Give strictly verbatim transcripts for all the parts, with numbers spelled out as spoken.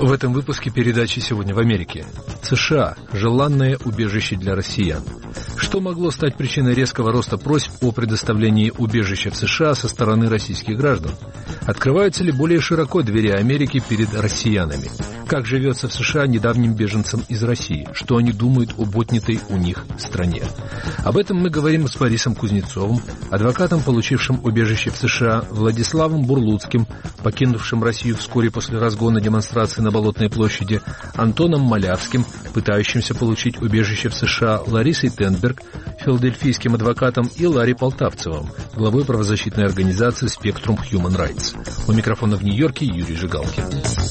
В этом выпуске передачи «Сегодня в Америке». США – желанное убежище для россиян. Что могло стать причиной резкого роста просьб о предоставлении убежища в США со стороны российских граждан? Открываются ли более широко двери Америки перед россиянами? Как живется в США недавним беженцам из России? Что они думают об отнятой у них стране? Об этом мы говорим с Борисом Кузнецовым, адвокатом, получившим убежище в США, Владиславом Бурлуцким, покинувшим Россию вскоре после разгона демонстрации на Болотной площади, Антоном Малявским, пытающимся получить убежище в США, Ларисой Тенберг, филадельфийским адвокатом, и Ларри Полтавцевым, главой правозащитной организации Spectrum Human Rights. У микрофона в Нью-Йорке Юрий Жигалкин.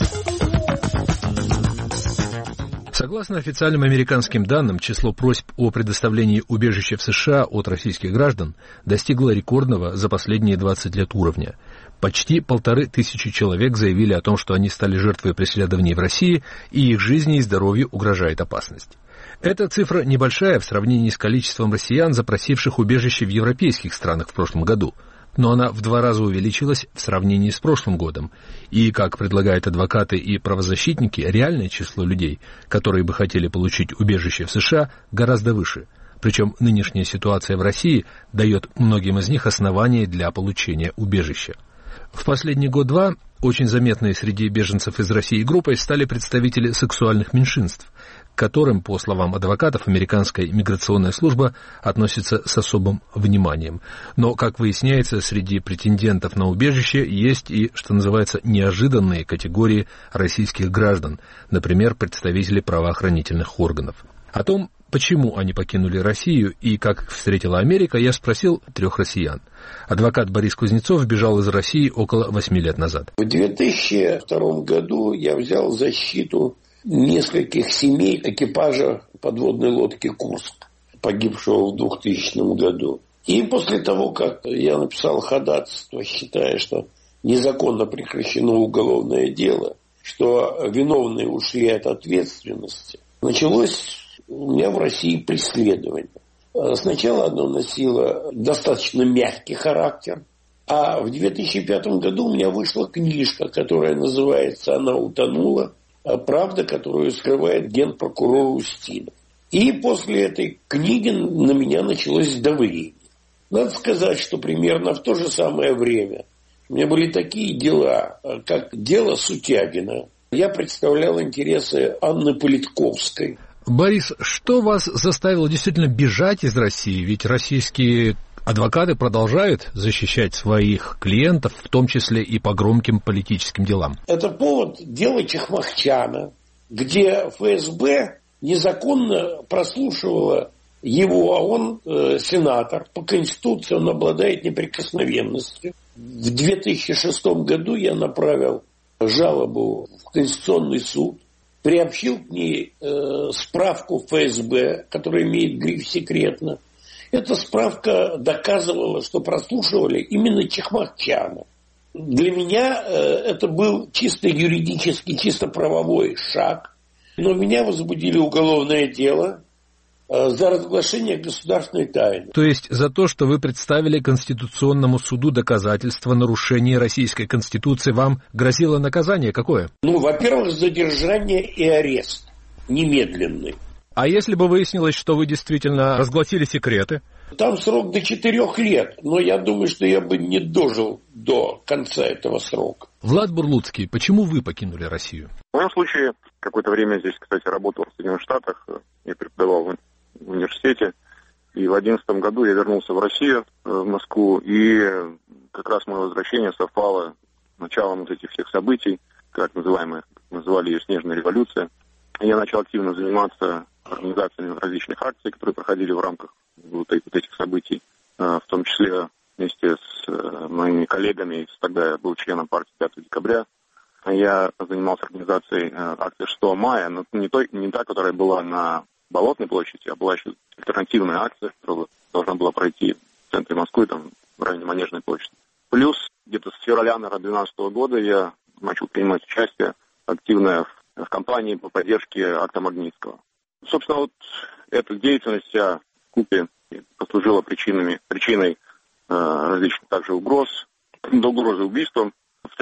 Согласно официальным американским данным, число просьб о предоставлении убежища в США от российских граждан достигло рекордного за последние двадцать лет уровня. Почти полторы тысячи человек заявили о том, что они стали жертвой преследований в России, и их жизни и здоровью угрожает опасность. Эта цифра небольшая в сравнении с количеством россиян, запросивших убежище в европейских странах в прошлом году, но она в два раза увеличилась в сравнении с прошлым годом. И, как предлагают адвокаты и правозащитники, реальное число людей, которые бы хотели получить убежище в США, гораздо выше. Причем нынешняя ситуация в России дает многим из них основания для получения убежища. В последний год-два очень заметной среди беженцев из России группой стали представители сексуальных меньшинств, к которым, по словам адвокатов, американская миграционная служба относится с особым вниманием. Но, как выясняется, среди претендентов на убежище есть и, что называется, неожиданные категории российских граждан, например, представители правоохранительных органов. О том, почему они покинули Россию и как их встретила Америка, я спросил трех россиян. Адвокат Борис Кузнецов бежал из России около восьми лет назад. В две тысячи втором году я взял защиту нескольких семей экипажа подводной лодки «Курск», погибшего в двухтысячном году. И после того, как я написал ходатайство, считая, что незаконно прекращено уголовное дело, что виновные ушли от ответственности, началось у меня в России преследование. Сначала оно носило достаточно мягкий характер, а в две тысячи пятом году у меня вышла книжка, которая называется «Она утонула. Правда, которую скрывает генпрокурор Устинов». И после этой книги на меня началось давление. Надо сказать, что примерно в то же самое время у меня были такие дела, как дело Сутягина. Я представлял интересы Анны Политковской. Борис, что вас заставило действительно бежать из России? Ведь российские адвокаты продолжают защищать своих клиентов, в том числе и по громким политическим делам. Это повод дела Чахмахчана, где эф эс бэ незаконно прослушивало его, а он э, сенатор. По Конституции он обладает неприкосновенностью. В две тысячи шестом году я направил жалобу в Конституционный суд, приобщил к ней э, справку эф эс бэ, которая имеет гриф «секретно». Эта справка доказывала, что прослушивали именно Чахмахчана. Для меня э, это был чисто юридический, чисто правовой шаг. Но меня возбудили уголовное дело э, за разглашение государственной тайны. То есть за то, что вы представили Конституционному суду доказательства нарушения Российской Конституции, вам грозило наказание какое? Ну, во-первых, задержание и арест немедленный. А если бы выяснилось, что вы действительно разгласили секреты? Там срок до четырех лет, но я думаю, что я бы не дожил до конца этого срока. Влад Бурлуцкий, почему вы покинули Россию? В моем случае, какое-то время здесь, кстати, работал в Соединенных Штатах, я преподавал в университете, и в две тысячи одиннадцатом году я вернулся в Россию, в Москву, и как раз мое возвращение совпало с началом вот этих всех событий, как называемые, называли ее «Снежная революция». Я начал активно заниматься организациями различных акций, которые проходили в рамках вот этих событий, в том числе вместе с моими коллегами. Тогда я был членом партии пятого декабря. Я занимался организацией акции шестого мая, но не, той, не та, которая была на Болотной площади, а была еще альтернативная акция, которая должна была пройти в центре Москвы, там, в районе Манежной площади. Плюс где-то с февраля, наверное, две тысячи двенадцатого года я начал принимать участие активное в, в кампании по поддержке акта Магнитского. Собственно, вот эта деятельность вся вкупе послужила причинами, причиной э, различных также угроз, до угрозы убийством. В две тысячи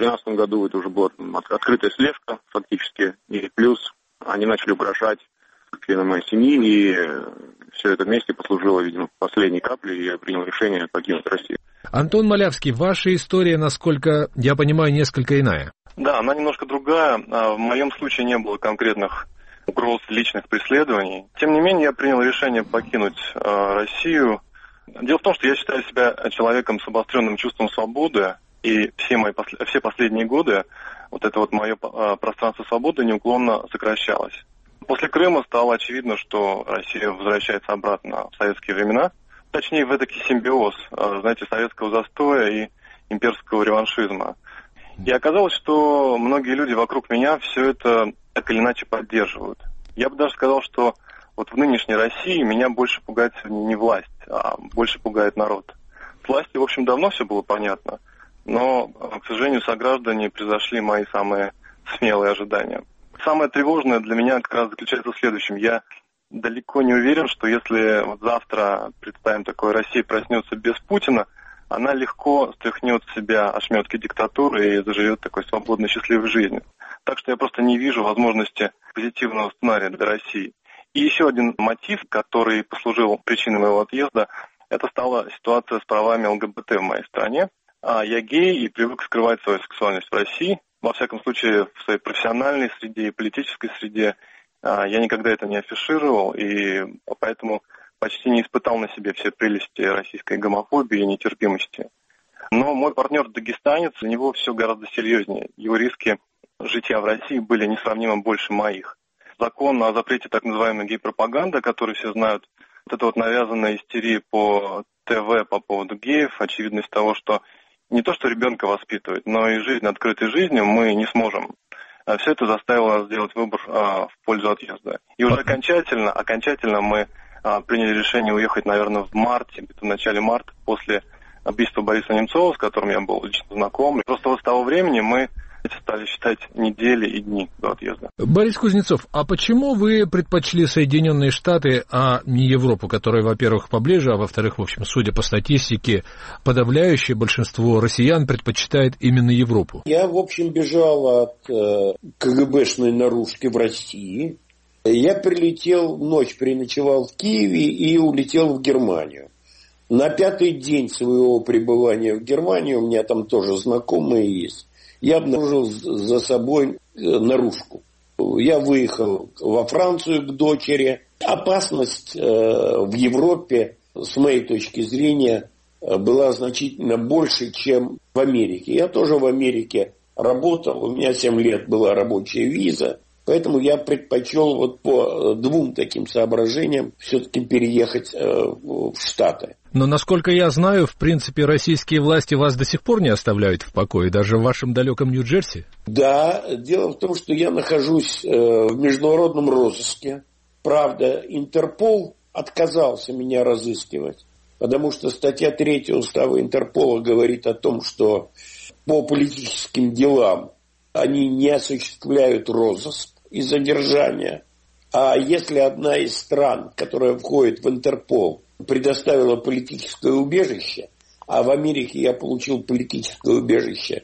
тринадцатом году это уже была открытая слежка фактически, и плюс они начали угрожать членам моей семьи, и все это вместе послужило, видимо, последней каплей, и я принял решение покинуть Россию. Антон Малявский, ваша история, насколько я понимаю, несколько иная. Да, она немножко другая. В моем случае не было конкретных угроз личных преследований. Тем не менее, я принял решение покинуть Россию. Дело в том, что я считаю себя человеком с обостренным чувством свободы, и все мои все последние годы вот это вот мое пространство свободы неуклонно сокращалось. После Крыма стало очевидно, что Россия возвращается обратно в советские времена, точнее в этакий симбиоз, знаете, советского застоя и имперского реваншизма. И оказалось, что многие люди вокруг меня все это так или иначе поддерживают. Я бы даже сказал, что вот в нынешней России меня больше пугает не власть, а больше пугает народ. С властью, в общем, давно все было понятно, но, к сожалению, сограждане превзошли мои самые смелые ожидания. Самое тревожное для меня как раз заключается в следующем. Я далеко не уверен, что если вот завтра, представим, такое, Россия проснется без Путина, она легко стряхнет с себя ошметки диктатуры и заживет такой свободной, счастливой жизнью. Так что я просто не вижу возможности позитивного сценария для России. И еще один мотив, который послужил причиной моего отъезда, это стала ситуация с правами ЛГБТ в моей стране. Я гей и привык скрывать свою сексуальность в России. Во всяком случае, в своей профессиональной среде и политической среде я никогда это не афишировал, и поэтому почти не испытал на себе все прелести российской гомофобии и нетерпимости. Но мой партнер дагестанец, у него все гораздо серьезнее. Его риски житья в России были несравнимо больше моих. Закон о запрете так называемой гей-пропаганды, который все знают, вот эта вот навязанная истерия по ТВ по поводу геев, очевидность того, что не то, что ребенка воспитывать, но и жизнь открытой жизнью мы не сможем. Все это заставило нас сделать выбор а, в пользу отъезда. И уже окончательно, окончательно мы а, приняли решение уехать, наверное, в марте, где-то в начале марта, после убийства Бориса Немцова, с которым я был лично знаком. И просто вот с того времени мы стали считать недели и дни до отъезда. Борис Кузнецов, а почему вы предпочли Соединенные Штаты, а не Европу, которая, во-первых, поближе, а во-вторых, в общем, судя по статистике, подавляющее большинство россиян предпочитает именно Европу? Я, в общем, бежал от э, КГБшной наружки в России. Я прилетел, ночь переночевал в Киеве и улетел в Германию. На пятый день своего пребывания в Германии, у меня там тоже знакомые есть, я обнаружил за собой наружку. Я выехал во Францию к дочери. Опасность в Европе, с моей точки зрения, была значительно больше, чем в Америке. Я тоже в Америке работал, у меня семь лет была рабочая виза. Поэтому я предпочел вот по двум таким соображениям все-таки переехать в Штаты. Но, насколько я знаю, в принципе, российские власти вас до сих пор не оставляют в покое, даже в вашем далеком Нью-Джерси? Да, дело в том, что я нахожусь в международном розыске. Правда, Интерпол отказался меня разыскивать, потому что статья третья устава Интерпола говорит о том, что по политическим делам они не осуществляют розыск и задержание. А если одна из стран, которая входит в Интерпол, предоставила политическое убежище, а в Америке я получил политическое убежище,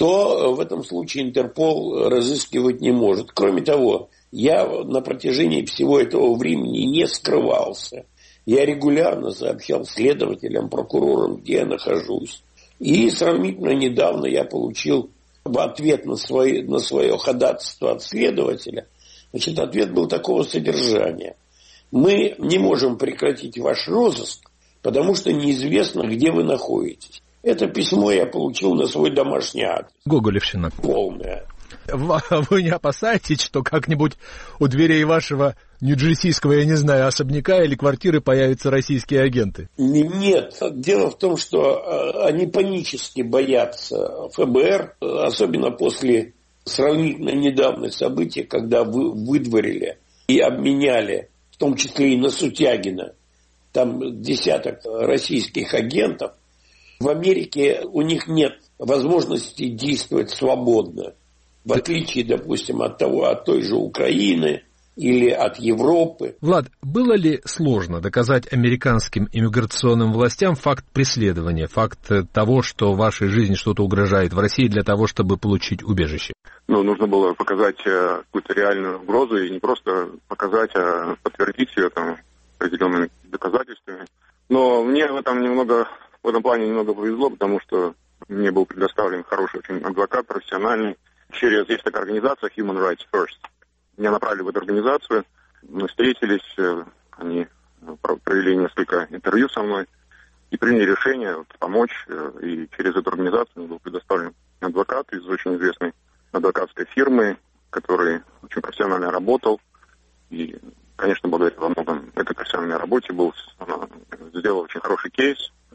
то в этом случае Интерпол разыскивать не может. Кроме того, я на протяжении всего этого времени не скрывался. Я регулярно сообщал следователям, прокурорам, где я нахожусь. И сравнительно недавно я получил в ответ на, свои, на свое ходатайство от следователя, значит, ответ был такого содержания. Мы не можем прекратить ваш розыск, потому что неизвестно, где вы находитесь. Это письмо я получил на свой домашний адрес. Гоголевщина. Полное. Вы не опасаетесь, что как-нибудь у дверей вашего нью-джерсийского, я не знаю, особняка или квартиры появятся российские агенты? Нет. Дело в том, что они панически боятся ФБР, особенно после сравнительно недавних событий, когда вы выдворили и обменяли, в том числе и на Сутягина, там десяток российских агентов. В Америке у них нет возможности действовать свободно. В отличие, допустим, от того, от той же Украины или от Европы. Влад, было ли сложно доказать американским иммиграционным властям факт преследования, факт того, что вашей жизни что-то угрожает в России для того, чтобы получить убежище? Ну, нужно было показать какую-то реальную угрозу и не просто показать, а подтвердить ее там определенными доказательствами. Но мне в этом немного, в этом плане немного повезло, потому что мне был предоставлен хороший очень адвокат, профессиональный. Через, есть такая организация Human Rights First. Меня направили в эту организацию, мы встретились, они провели несколько интервью со мной и приняли решение вот, помочь. И через эту организацию мне был предоставлен адвокат из очень известной адвокатской фирмы, который очень профессионально работал. И, конечно, благодаря во многом этой профессиональной работе был, сделал очень хороший кейс.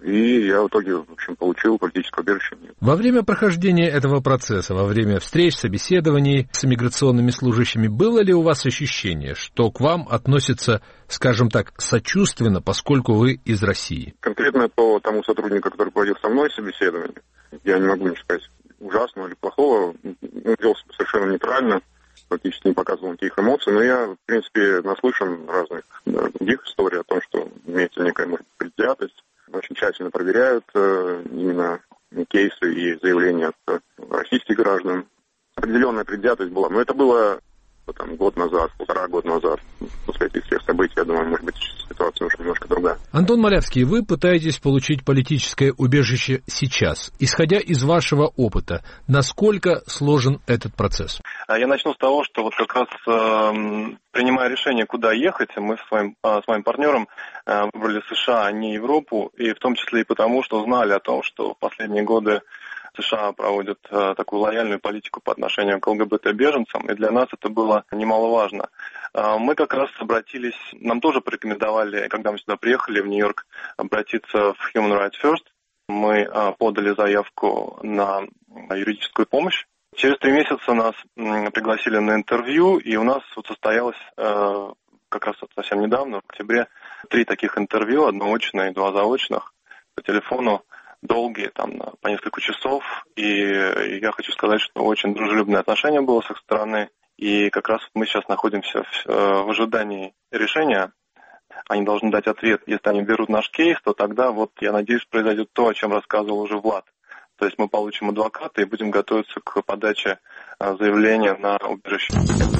И я в итоге, в общем, получил политическое убежище. Во время прохождения этого процесса, во время встреч, собеседований с иммиграционными служащими, было ли у вас ощущение, что к вам относятся, скажем так, сочувственно, поскольку вы из России? Конкретно по тому сотруднику, который проводил со мной собеседование, я не могу не сказать ужасного или плохого, он вел себя совершенно нейтрально, практически не показывал никаких эмоций, но я, в принципе, наслышан разных да, других историй о том, что имеется некая, может быть, предвзятость. Очень тщательно проверяют э, именно кейсы и заявления от э, российских граждан. Определенная предвзятость была, но это было там, год назад, полтора года назад. После этих всех событий, я думаю, может быть, ситуация уже немножко другая. Антон Малявский, вы пытаетесь получить политическое убежище сейчас. Исходя из вашего опыта, насколько сложен этот процесс? Я начну с того, что вот как раз э, принимая решение, куда ехать, мы с, своим, э, с моим партнером э, выбрали США, а не Европу, и в том числе и потому, что знали о том, что в последние годы США проводят э, такую лояльную политику по отношению к ЛГБТ-беженцам, и для нас это было немаловажно. Э, мы как раз обратились, нам тоже порекомендовали, когда мы сюда приехали, в Нью-Йорк, обратиться в Human Rights First. Мы э, подали заявку на юридическую помощь. Через три месяца нас м, пригласили на интервью, и у нас вот состоялось э, как раз вот совсем недавно, в октябре, три таких интервью, одно очное и два заочных по телефону. Долгие, там, по несколько часов, и я хочу сказать, что очень дружелюбное отношение было с их стороны, и как раз мы сейчас находимся в, в ожидании решения. Они должны дать ответ, если они берут наш кейс, то тогда, вот, я надеюсь, произойдет то, о чем рассказывал уже Влад. То есть мы получим адвоката и будем готовиться к подаче заявления на убежище.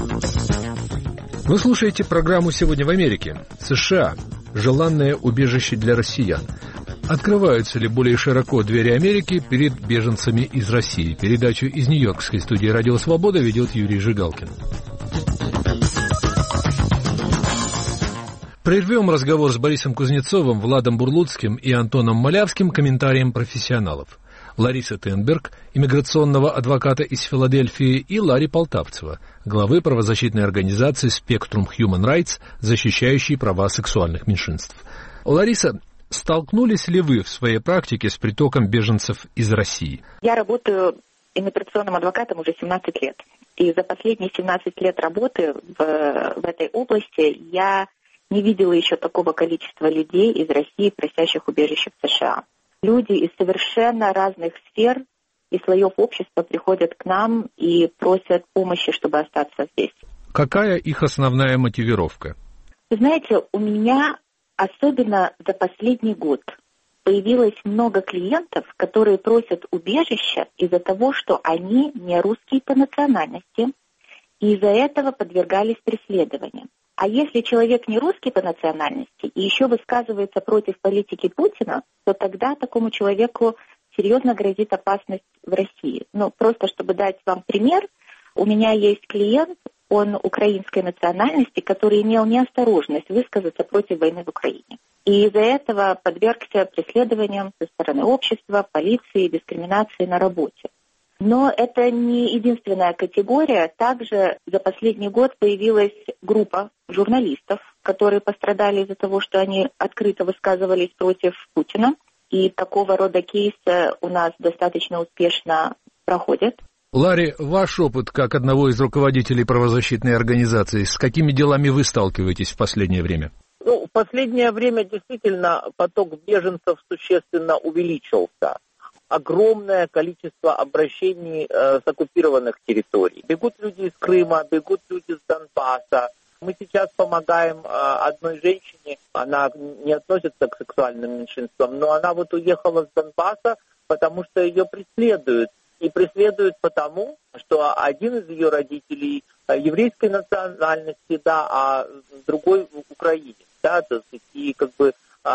Вы слушаете программу «Сегодня в Америке». США. Желанное убежище для россиян. Открываются ли более широко двери Америки перед беженцами из России? Передачу из Нью-Йоркской студии «Радио Свобода» ведет Юрий Жигалкин. Прервем разговор с Борисом Кузнецовым, Владом Бурлуцким и Антоном Малявским комментарием профессионалов. Лариса Тенберг, иммиграционного адвоката из Филадельфии, и Ларри Полтавцева, главы правозащитной организации Spectrum Human Rights, защищающей права сексуальных меньшинств. Лариса, столкнулись ли вы в своей практике с притоком беженцев из России? Я работаю иммиграционным адвокатом уже семнадцать лет. И за последние семнадцать лет работы в, в этой области я не видела еще такого количества людей из России, просящих убежище в США. Люди из совершенно разных сфер и слоев общества приходят к нам и просят помощи, чтобы остаться здесь. Какая их основная мотивировка? Вы знаете, у меня особенно за последний год появилось много клиентов, которые просят убежища из-за того, что они не русские по национальности, и из-за этого подвергались преследованиям. А если человек не русский по национальности и еще высказывается против политики Путина, то тогда такому человеку серьезно грозит опасность в России. Ну, просто чтобы дать вам пример, у меня есть клиент, он украинской национальности, который имел неосторожность высказаться против войны в Украине. И из-за этого подвергся преследованиям со стороны общества, полиции, дискриминации на работе. Но это не единственная категория. Также за последний год появилась группа журналистов, которые пострадали из-за того, что они открыто высказывались против Путина. И такого рода кейсы у нас достаточно успешно проходят. Ларри, ваш опыт как одного из руководителей правозащитной организации, с какими делами вы сталкиваетесь в последнее время? Ну, в последнее время действительно поток беженцев существенно увеличился. Огромное количество обращений э, с оккупированных территорий. Бегут люди из Крыма, бегут люди с Донбасса. Мы сейчас помогаем одной женщине, она не относится к сексуальным меньшинствам, но она вот уехала с Донбасса, потому что ее преследуют. И преследуют потому, что один из ее родителей еврейской национальности, да, а другой украинец, да, и как бы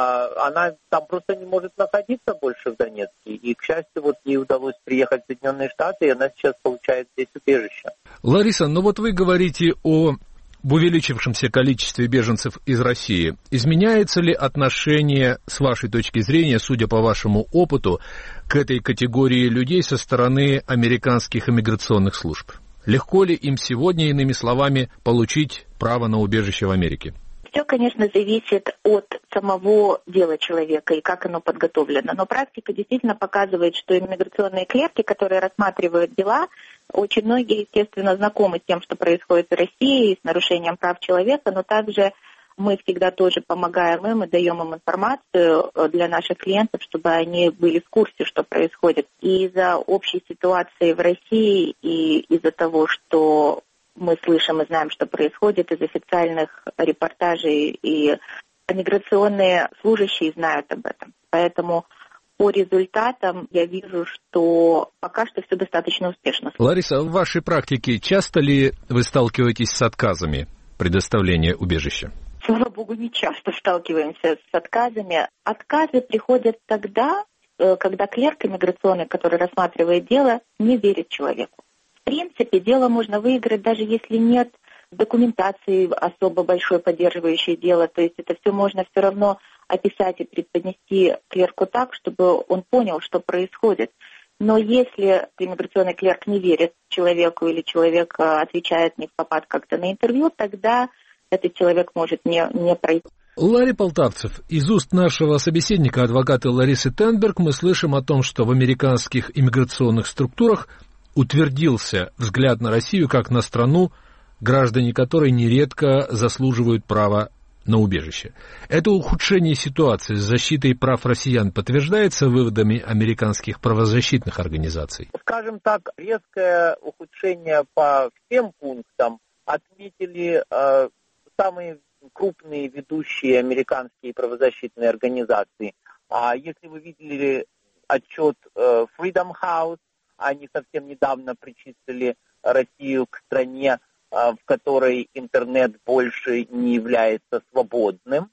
она там просто не может находиться больше в Донецке. И, к счастью, вот ей удалось приехать в Соединенные Штаты, и она сейчас получает здесь убежище. Лариса, ну вот вы говорите о об увеличившемся количестве беженцев из России. Изменяется ли отношение, с вашей точки зрения, судя по вашему опыту, к этой категории людей со стороны американских иммиграционных служб? Легко ли им сегодня, иными словами, получить право на убежище в Америке? Все, конечно, зависит от самого дела человека и как оно подготовлено. Но практика действительно показывает, что иммиграционные клерки, которые рассматривают дела, очень многие, естественно, знакомы с тем, что происходит в России, с нарушением прав человека, но также мы всегда тоже помогаем им и даем им информацию для наших клиентов, чтобы они были в курсе, что происходит. И из-за общей ситуации в России и из-за того, что мы слышим и знаем, что происходит, из официальных репортажей, и миграционные служащие знают об этом. Поэтому по результатам я вижу, что пока что все достаточно успешно. Лариса, в вашей практике часто ли вы сталкиваетесь с отказами предоставления убежища? Слава богу, не часто сталкиваемся с отказами. Отказы приходят тогда, когда клерк иммиграционный, который рассматривает дело, не верит человеку. В принципе, дело можно выиграть, даже если нет документации особо большой, поддерживающей дело. То есть это все можно все равно описать и преподнести клерку так, чтобы он понял, что происходит. Но если иммиграционный клерк не верит человеку или человек отвечает не в попад как-то на интервью, тогда этот человек может не, не пройти. Ларри Полтавцев, из уст нашего собеседника, адвоката Ларисы Тенберг, мы слышим о том, что в американских иммиграционных структурах утвердился взгляд на Россию как на страну, граждане которой нередко заслуживают права на убежище. Это ухудшение ситуации с защитой прав россиян подтверждается выводами американских правозащитных организаций? Скажем так, резкое ухудшение по всем пунктам отметили э, самые крупные ведущие американские правозащитные организации. А если вы видели отчет э, Freedom House, они совсем недавно причислили Россию к стране, в которой интернет больше не является свободным.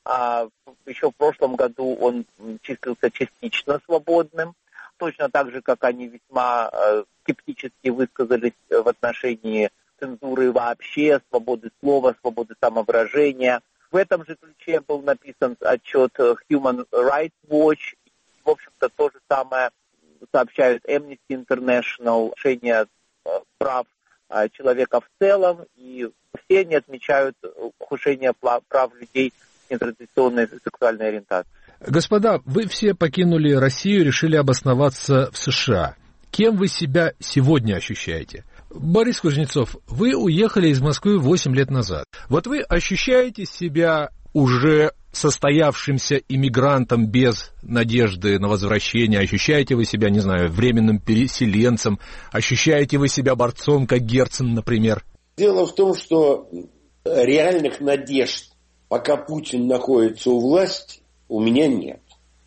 Еще в прошлом году он числился частично свободным. Точно так же, как они весьма скептически высказались в отношении цензуры вообще, свободы слова, свободы самовыражения. В этом же ключе был написан отчет Human Rights Watch. В общем-то, то же самое сообщают Amnesty International, решение прав человека в целом, и все они отмечают ухудшение прав людей с нетрадиционной сексуальной ориентацией. Господа, вы все покинули Россию, решили обосноваться в США. Кем вы себя сегодня ощущаете? Борис Кузнецов, вы уехали из Москвы восемь лет назад. Вот вы ощущаете себя уже состоявшимся иммигрантом без надежды на возвращение? Ощущаете вы себя, не знаю, временным переселенцем? Ощущаете вы себя борцом, как Герцен, например? Дело в том, что реальных надежд, пока Путин находится у власти, у меня нет.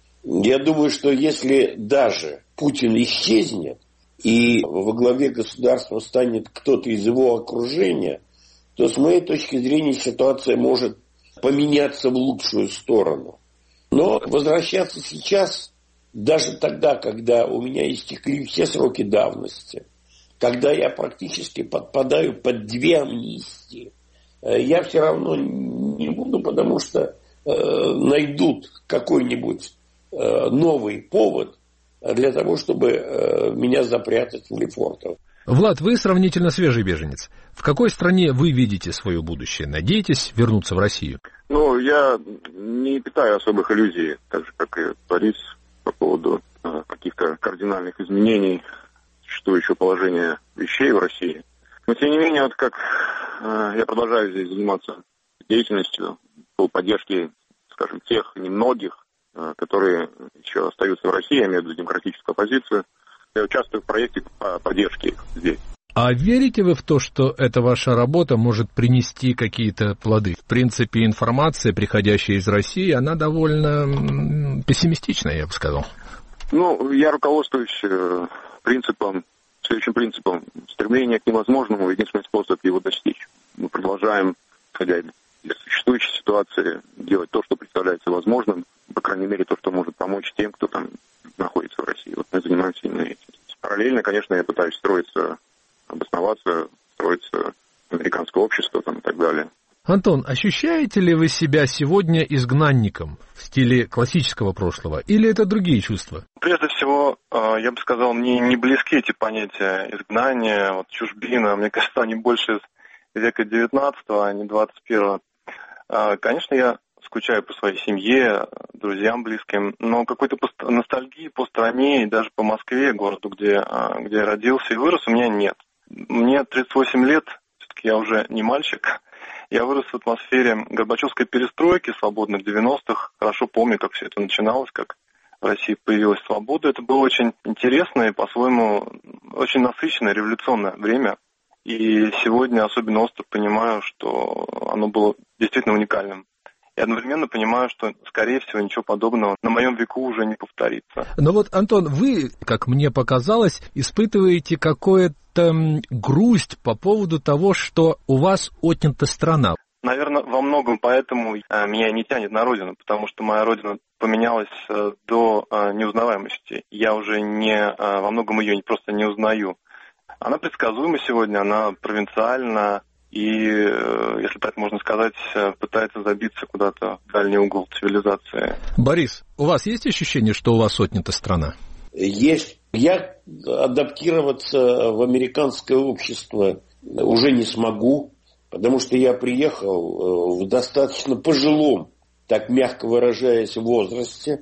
Я думаю, что если даже Путин исчезнет, и во главе государства станет кто-то из его окружения, то, с моей точки зрения, ситуация может поменяться в лучшую сторону. Но возвращаться сейчас, даже тогда, когда у меня истекли все сроки давности, когда я практически подпадаю под две амнистии, я все равно не буду, потому что э, найдут какой-нибудь э, новый повод для того, чтобы э, меня запрятать в Лефортово. Влад, вы сравнительно свежий беженец. В какой стране вы видите свое будущее? Надеетесь вернуться в Россию? Ну, я не питаю особых иллюзий, так же, как и Борис, по поводу э, каких-то кардинальных изменений существующего положения вещей в России. Но, тем не менее, вот как э, я продолжаю здесь заниматься деятельностью по поддержке, скажем, тех немногих, э, которые еще остаются в России, я имею в виду демократическую оппозицию. Я участвую в проекте по поддержке их здесь. А верите вы в то, что эта ваша работа может принести какие-то плоды? В принципе, информация, приходящая из России, она довольно пессимистичная, я бы сказал. Ну, я руководствуюсь принципом, следующим принципом. Стремление к невозможному — единственный способ его достичь. Мы продолжаем, исходя из существующей ситуации, делать то, что представляется возможным, по крайней мере, то, что может помочь тем, кто там находится в России. Вот мы занимаемся именно этим. Параллельно, конечно, я пытаюсь строиться, обосноваться, строиться американское общество там, и так далее. Антон, ощущаете ли вы себя сегодня изгнанником в стиле классического прошлого, или это другие чувства? Прежде всего, я бы сказал, мне не близки эти понятия изгнания, вот, чужбина. Мне кажется, они больше из века девятнадцатого, а не двадцать первого. Конечно, я скучаю по своей семье, друзьям близким, но какой-то ностальгии по стране и даже по Москве, городу, где, где я родился и вырос, у меня нет. Мне тридцать восемь лет, все-таки я уже не мальчик. Я вырос в атмосфере Горбачевской перестройки, свободных девяностых. Хорошо помню, как все это начиналось, как в России появилась свобода. Это было очень интересное и, по-своему, очень насыщенное, революционное время. И сегодня особенно остро понимаю, что оно было действительно уникальным. И одновременно понимаю, что, скорее всего, ничего подобного на моем веку уже не повторится. Но вот, Антон, вы, как мне показалось, испытываете какую-то грусть по поводу того, что у вас отнята страна. Наверное, во многом поэтому меня не тянет на родину, потому что моя родина поменялась до неузнаваемости. Я уже не, во многом ее просто не узнаю. Она предсказуема сегодня, она провинциальна. И, если так можно сказать, пытается забиться куда-то в дальний угол цивилизации. Борис, у вас есть ощущение, что у вас отнята страна? Есть. Я адаптироваться в американское общество уже не смогу, потому что я приехал в достаточно пожилом, так мягко выражаясь, возрасте.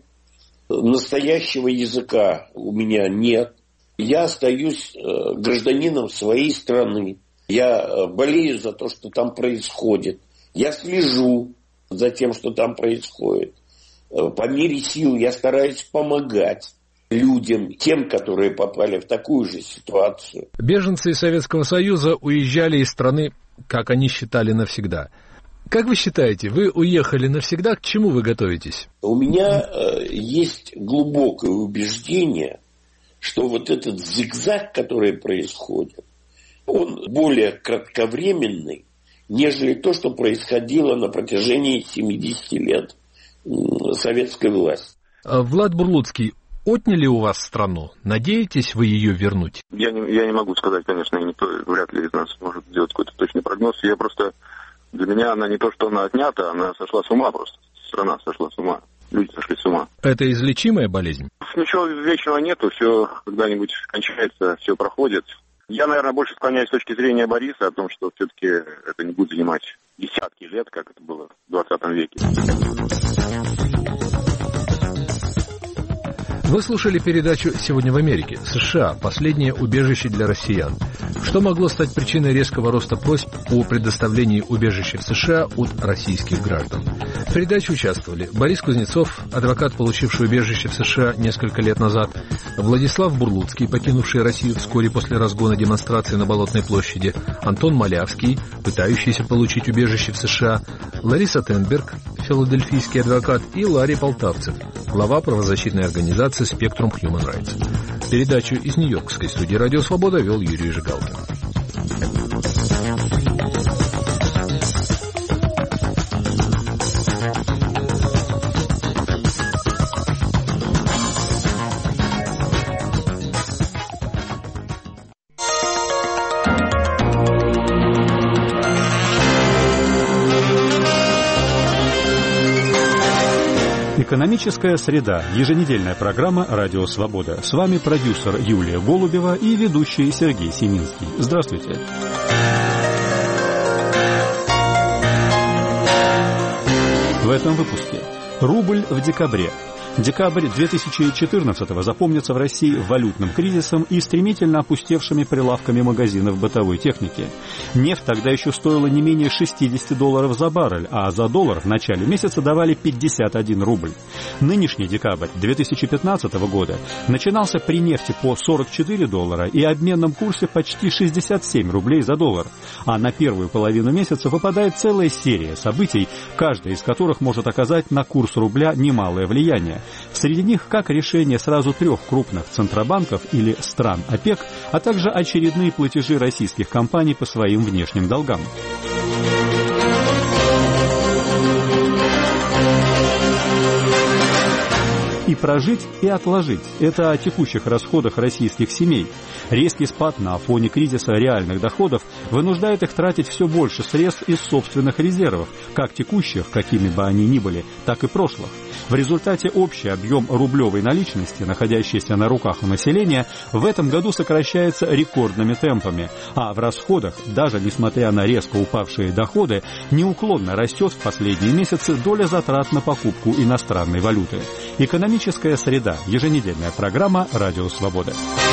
Настоящего языка у меня нет. Я остаюсь гражданином своей страны. Я болею за то, что там происходит. Я слежу за тем, что там происходит. По мере сил я стараюсь помогать людям, тем, которые попали в такую же ситуацию. Беженцы из Советского Союза уезжали из страны, как они считали, навсегда. Как вы считаете, вы уехали навсегда, к чему вы готовитесь? У меня э, есть глубокое убеждение, что вот этот зигзаг, который происходит, он более кратковременный, нежели то, что происходило на протяжении семидесяти лет советской власти. Влад Бурлуцкий, отняли у вас страну? Надеетесь вы ее вернуть? Я не, я не могу сказать, конечно, и никто вряд ли из нас может сделать какой-то точный прогноз. Я просто, для меня она не то, что она отнята, она сошла с ума просто. Страна сошла с ума. Люди сошли с ума. Это излечимая болезнь? Ничего вечного нету, все когда-нибудь кончается, все проходит. Я, наверное, больше склоняюсь с точки зрения Бориса о том, что все-таки это не будет занимать десятки лет, как это было в двадцатом веке. Вы слушали передачу «Сегодня в Америке». США – последнее убежище для россиян. Что могло стать причиной резкого роста просьб о предоставлении убежища в США от российских граждан? В передаче участвовали Борис Кузнецов, адвокат, получивший убежище в США несколько лет назад, Владислав Бурлуцкий, покинувший Россию вскоре после разгона демонстрации на Болотной площади, Антон Малявский, пытающийся получить убежище в США, Лариса Тенберг, филадельфийский адвокат, и Ларри Полтавцев, глава правозащитной организации Spectrum Human Rights. Передачу из Нью-Йоркской студии «Радио Свобода» вел Юрий Жигалкин. Экономическая среда. Еженедельная программа «Радио Свобода». С вами продюсер Юлия Голубева и ведущий Сергей Семинский. Здравствуйте. В этом выпуске. Рубль в декабре. Декабрь две тысячи четырнадцатого запомнится в России валютным кризисом и стремительно опустевшими прилавками магазинов бытовой техники. Нефть тогда еще стоила не менее шестьдесят долларов за баррель, а за доллар в начале месяца давали пятьдесят один рубль. Нынешний декабрь две тысячи пятнадцатого года начинался при нефти по сорок четыре доллара и обменном курсе почти шестьдесят семь рублей за доллар. А на первую половину месяца выпадает целая серия событий, каждая из которых может оказать на курс рубля немалое влияние. Среди них как решение сразу трех крупных центробанков или стран ОПЕК, а также очередные платежи российских компаний по своим внешним долгам. И прожить, и отложить – это о текущих расходах российских семей. Резкий спад на фоне кризиса реальных доходов вынуждает их тратить все больше средств из собственных резервов, как текущих, какими бы они ни были, так и прошлых. В результате общий объем рублевой наличности, находящийся на руках у населения, в этом году сокращается рекордными темпами, а в расходах, даже несмотря на резко упавшие доходы, неуклонно растет в последние месяцы доля затрат на покупку иностранной валюты. Экономическая среда. Еженедельная программа «Радио Свобода».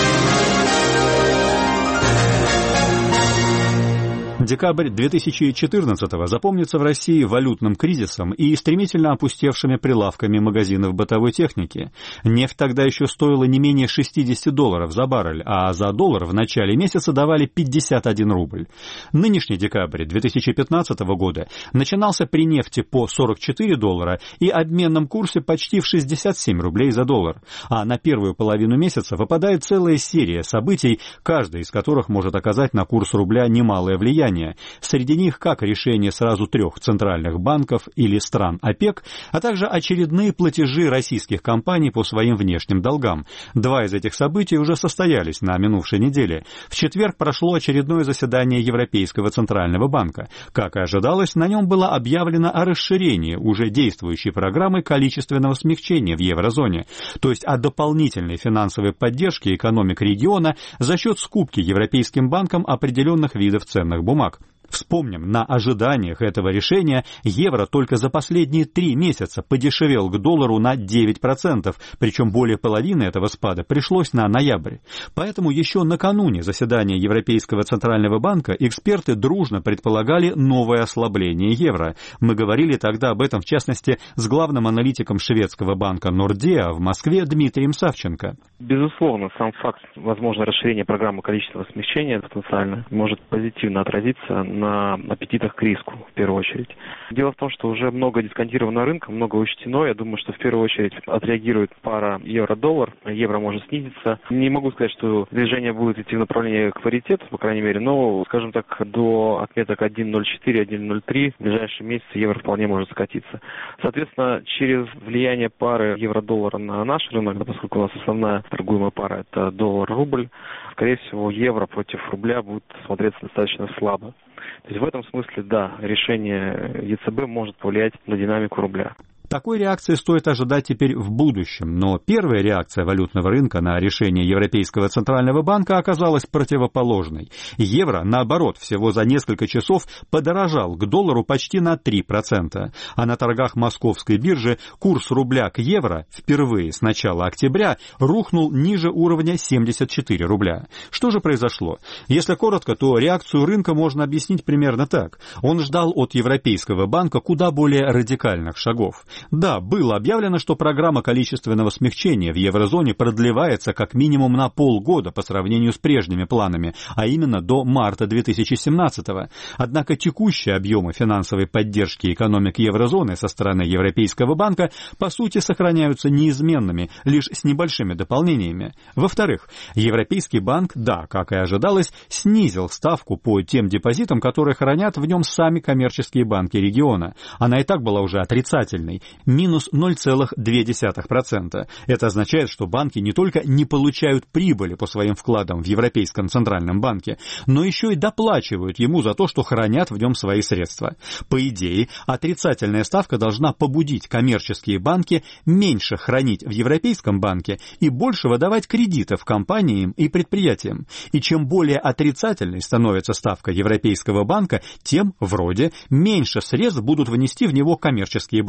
Декабрь две тысячи четырнадцатого запомнится в России валютным кризисом и стремительно опустевшими прилавками магазинов бытовой техники. Нефть тогда еще стоила не менее шестьдесят долларов за баррель, а за доллар в начале месяца давали пятьдесят один рубль. Нынешний декабрь две тысячи пятнадцатого года начинался при нефти по сорок четыре доллара и обменном курсе почти в шестьдесят семь рублей за доллар. А на первую половину месяца выпадает целая серия событий, каждая из которых может оказать на курс рубля немалое влияние. Среди них как решение сразу трех центральных банков или стран ОПЕК, а также очередные платежи российских компаний по своим внешним долгам. Два из этих событий уже состоялись на минувшей неделе. В четверг прошло очередное заседание Европейского центрального банка. Как и ожидалось, на нем было объявлено о расширении уже действующей программы количественного смягчения в еврозоне, то есть о дополнительной финансовой поддержке экономик региона за счет скупки Европейским банком определенных видов ценных бумаг. Вспомним, на ожиданиях этого решения евро только за последние три месяца подешевел к доллару на девять процентов, причем более половины этого спада пришлось на ноябрь. Поэтому еще накануне заседания Европейского центрального банка эксперты дружно предполагали новое ослабление евро. Мы говорили тогда об этом, в частности, с главным аналитиком шведского банка Nordea в Москве Дмитрием Савченко. Безусловно, сам факт возможного расширения программы количественного смягчения потенциально может позитивно отразиться на аппетитах к риску, в первую очередь. Дело в том, что уже много дисконтировано рынком, много учтено. Я думаю, что в первую очередь отреагирует пара евро-доллар. Евро может снизиться. Не могу сказать, что движение будет идти в направлении к паритету, по крайней мере, но, скажем так, до отметок один ноль четыре - один ноль три в ближайшие месяцы евро вполне может скатиться. Соответственно, через влияние пары евро-доллара на наш рынок, поскольку у нас основная торгуемая пара – это доллар-рубль, скорее всего, евро против рубля будет смотреться достаточно слабо. То есть в этом смысле, да, решение ЕЦБ может повлиять на динамику рубля. Такой реакции стоит ожидать теперь в будущем, но первая реакция валютного рынка на решение Европейского центрального банка оказалась противоположной. Евро, наоборот, всего за несколько часов подорожал к доллару почти на три процента, а на торгах московской биржи курс рубля к евро впервые с начала октября рухнул ниже уровня семьдесят четыре рубля. Что же произошло? Если коротко, то реакцию рынка можно объяснить примерно так. Он ждал от Европейского банка куда более радикальных шагов. Да, было объявлено, что программа количественного смягчения в еврозоне продлевается как минимум на полгода по сравнению с прежними планами, а именно до марта две тысячи семнадцатого. Однако текущие объемы финансовой поддержки экономик еврозоны со стороны Европейского банка по сути сохраняются неизменными, лишь с небольшими дополнениями. Во-вторых, Европейский банк, да, как и ожидалось, снизил ставку по тем депозитам, которые хранят в нем сами коммерческие банки региона. Она и так была уже отрицательной. Минус ноль целых две десятых процента. Это означает, что банки не только не получают прибыли по своим вкладам в Европейском центральном банке, но еще и доплачивают ему за то, что хранят в нем свои средства. По идее, отрицательная ставка должна побудить коммерческие банки меньше хранить в Европейском банке и больше выдавать кредитов компаниям и предприятиям. И чем более отрицательной становится ставка Европейского банка, тем, вроде, меньше средств будут внести в него коммерческие банки.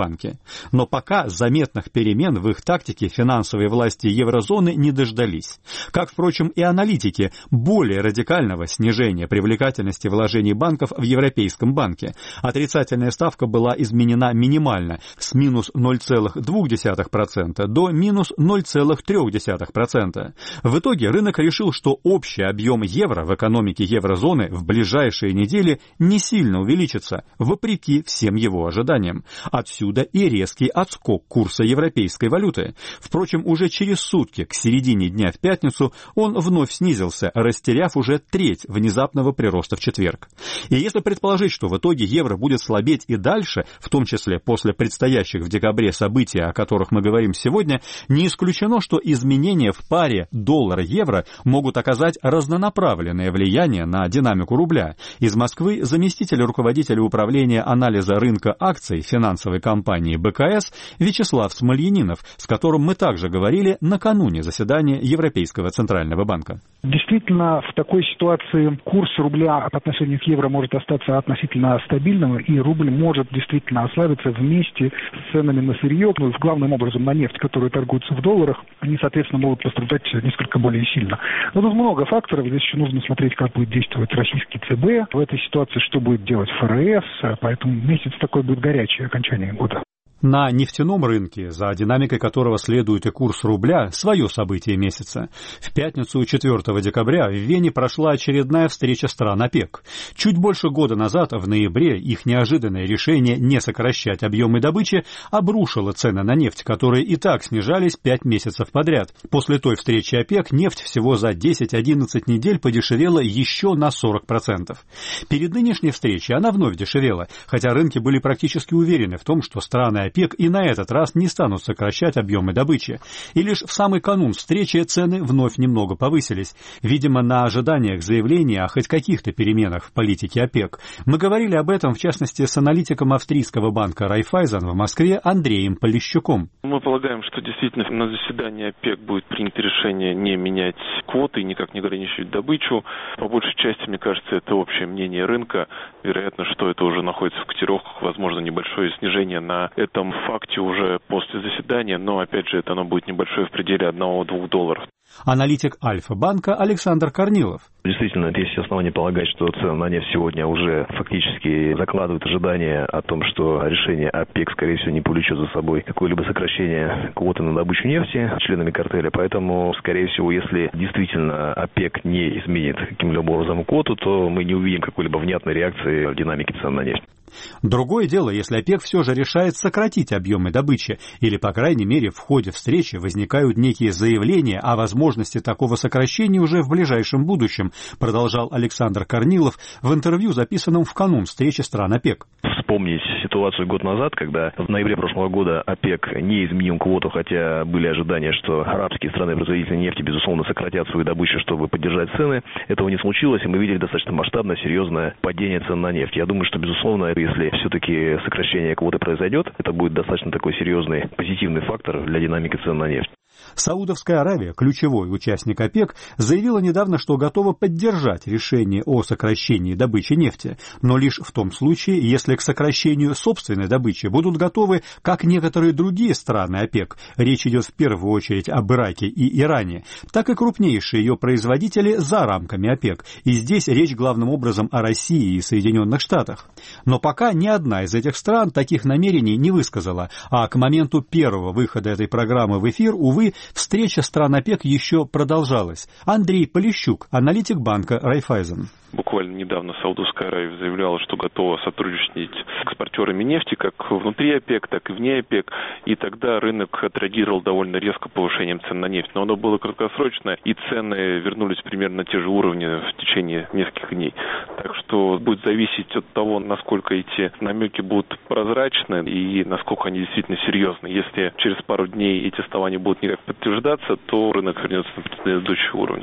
Но пока заметных перемен в их тактике финансовые власти еврозоны не дождались. Как, впрочем, и аналитики более радикального снижения привлекательности вложений банков в Европейском банке. Отрицательная ставка была изменена минимально с минус ноль целых две десятых процента до минус ноль целых три десятых процента. В итоге рынок решил, что общий объем евро в экономике еврозоны в ближайшие недели не сильно увеличится, вопреки всем его ожиданиям. Отсюда и резкий отскок курса европейской валюты. Впрочем, уже через сутки, к середине дня в пятницу, он вновь снизился, растеряв уже треть внезапного прироста в четверг. И если предположить, что в итоге евро будет слабеть и дальше, в том числе после предстоящих в декабре событий, о которых мы говорим сегодня, не исключено, что изменения в паре доллар-евро могут оказать разнонаправленное влияние на динамику рубля. Из Москвы заместитель руководителя управления анализа рынка акций финансовой компании бэ ка эс Вячеслав Смольянинов, с которым мы также говорили накануне заседания Европейского центрального банка. Действительно, в такой ситуации курс рубля по отношению к евро может остаться относительно стабильным, и рубль может действительно ослабиться вместе с ценами на сырье, ну, главным образом на нефть, которые торгуются в долларах, они, соответственно, могут пострадать несколько более сильно. Но тут много факторов, здесь еще нужно смотреть, как будет действовать российский цэ бэ в этой ситуации, что будет делать эф эр эс, поэтому месяц такой будет горячий, окончание года. На нефтяном рынке, за динамикой которого следует и курс рубля, свое событие месяца. В пятницу четвёртого декабря в Вене прошла очередная встреча стран ОПЕК. Чуть больше года назад, в ноябре, их неожиданное решение не сокращать объемы добычи обрушило цены на нефть, которые и так снижались пять месяцев подряд. После той встречи ОПЕК нефть всего за десять-одиннадцать недель подешевела еще на сорок процентов. Перед нынешней встречей она вновь дешевела, хотя рынки были практически уверены в том, что страны ОПЕК и на этот раз не станут сокращать объемы добычи. И лишь в самый канун встречи цены вновь немного повысились. Видимо, на ожиданиях заявления о хоть каких-то переменах в политике ОПЕК. Мы говорили об этом, в частности, с аналитиком австрийского банка Райффайзен в Москве Андреем Полищуком. Мы полагаем, что действительно на заседании ОПЕК будет принято решение не менять квоты и никак не ограничивать добычу. По большей части, мне кажется, это общее мнение рынка. Вероятно, что это уже находится в котировках, возможно, небольшое снижение на этом факте уже после заседания, но, опять же, это оно будет небольшое в пределе одного-двух долларов. Аналитик Альфа-банка Александр Корнилов. Действительно, есть основания полагать, что цены на нефть сегодня уже фактически закладывают ожидания о том, что решение ОПЕК, скорее всего, не повлечет за собой какое-либо сокращение квоты на добычу нефти членами картеля. Поэтому, скорее всего, если действительно ОПЕК не изменит каким-либо образом квоту, то мы не увидим какой-либо внятной реакции в динамике цен на нефть. Другое дело, если ОПЕК все же решает сократить объемы добычи, или, по крайней мере, в ходе встречи возникают некие заявления о возможности такого сокращения уже в ближайшем будущем, продолжал Александр Корнилов в интервью, записанном в канун встречи стран ОПЕК. Вспомнить ситуацию год назад, когда в ноябре прошлого года ОПЕК не изменил квоту, хотя были ожидания, что арабские страны-производители нефти, безусловно, сократят свою добычу, чтобы поддержать цены. Этого не случилось, и мы видели достаточно масштабное, серьезное падение цен на нефть. Я думаю, что, безусловно, если все-таки сокращение квоты произойдет, это будет достаточно такой серьезный позитивный фактор для динамики цен на нефть. Саудовская Аравия, ключевой участник ОПЕК, заявила недавно, что готова поддержать решение о сокращении добычи нефти, но лишь в том случае, если к сокращению собственной добычи будут готовы как некоторые другие страны ОПЕК, речь идет в первую очередь об Ираке и Иране, так и крупнейшие ее производители за рамками ОПЕК, и здесь речь главным образом о России и Соединенных Штатах. Но пока ни одна из этих стран таких намерений не высказала, а к моменту первого выхода этой программы в эфир, увы, встреча стран ОПЕК еще продолжалась. Андрей Полищук, аналитик банка Райффайзен. Буквально недавно Саудовская Аравия заявляла, что готова сотрудничать с экспортерами нефти как внутри ОПЕК, так и вне ОПЕК. И тогда рынок отреагировал довольно резко повышением цен на нефть. Но оно было краткосрочно, и цены вернулись примерно на те же уровни в течение нескольких дней. Так что будет зависеть от того, насколько эти намеки будут прозрачны и насколько они действительно серьезны. Если через пару дней эти слова не будут никак подтверждаться, то рынок вернется на предыдущие уровни.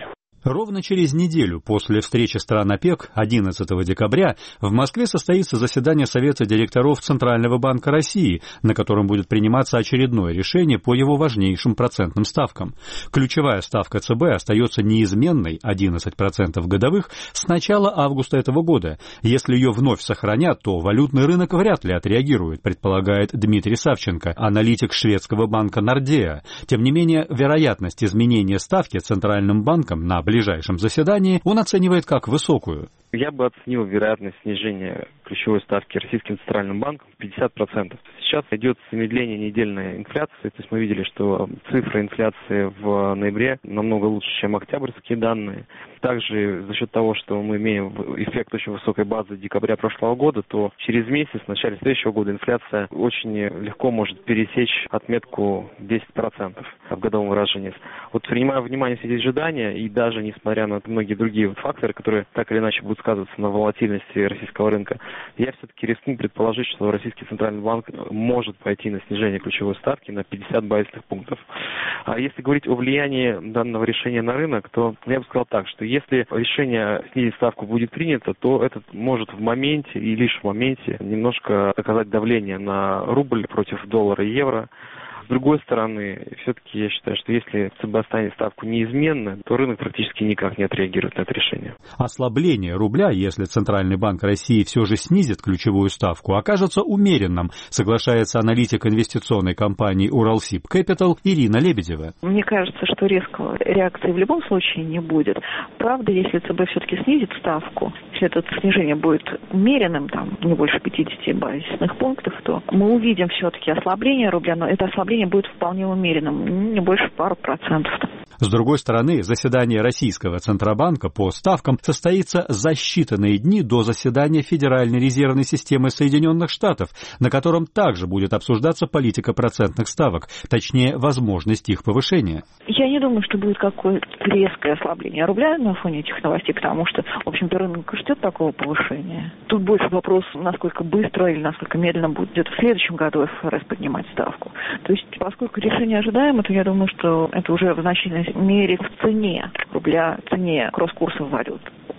Ровно через неделю после встречи стран ОПЕК, одиннадцатого декабря, в Москве состоится заседание Совета директоров Центрального банка России, на котором будет приниматься очередное решение по его важнейшим процентным ставкам. Ключевая ставка ЦБ остается неизменной – одиннадцать процентов годовых с начала августа этого года. Если ее вновь сохранят, то валютный рынок вряд ли отреагирует, предполагает Дмитрий Савченко, аналитик шведского банка Nordea. Тем не менее, вероятность изменения ставки Центральным банком на ближайшем заседании он оценивает как высокую. Я бы оценил вероятность снижения ключевой ставки Российским Центральным банком в пятьдесят процентов. Сейчас идет замедление недельной инфляции, то есть мы видели, что цифра инфляции в ноябре намного лучше, чем октябрьские данные. Также за счет того, что мы имеем эффект очень высокой базы декабря прошлого года, то через месяц, в начале следующего года, инфляция очень легко может пересечь отметку десять процентов в годовом выражении. Вот принимая во внимание все эти ожидания, и даже несмотря на многие другие факторы, которые так или иначе будут сказываться на волатильности российского рынка, я все-таки рискну предположить, что Российский Центральный банк может пойти на снижение ключевой ставки на пятьдесят базисных пунктов. А если говорить о влиянии данного решения на рынок, то я бы сказал так, что если решение снизить ставку будет принято, то это может в моменте и лишь в моменте немножко оказать давление на рубль против доллара и евро. С другой стороны, все-таки я считаю, что если ЦБ оставит ставку неизменной, то рынок практически никак не отреагирует на это решение. Ослабление рубля, если Центральный банк России все же снизит ключевую ставку, окажется умеренным, соглашается аналитик инвестиционной компании Уралсиб Capital Ирина Лебедева. Мне кажется, что резкой реакции в любом случае не будет. Правда, если ЦБ все-таки снизит ставку, если это снижение будет умеренным, там не больше пятидесяти базисных пунктов, то мы увидим все-таки ослабление рубля, но это ослабление будет вполне умеренным, не больше пару процентов. С другой стороны, заседание Российского Центробанка по ставкам состоится за считанные дни до заседания Федеральной резервной системы Соединенных Штатов, на котором также будет обсуждаться политика процентных ставок, точнее, возможность их повышения. Я не думаю, что будет какое-то резкое ослабление рубля на фоне этих новостей, потому что, в общем-то, рынок ждет такого повышения. Тут больше вопрос, насколько быстро или насколько медленно будет где-то в следующем году ФРС поднимать ставку. То есть, поскольку решение ожидаемо, то я думаю, что это уже в значительной мере в цене рубля, в цене кросс-курсов валют.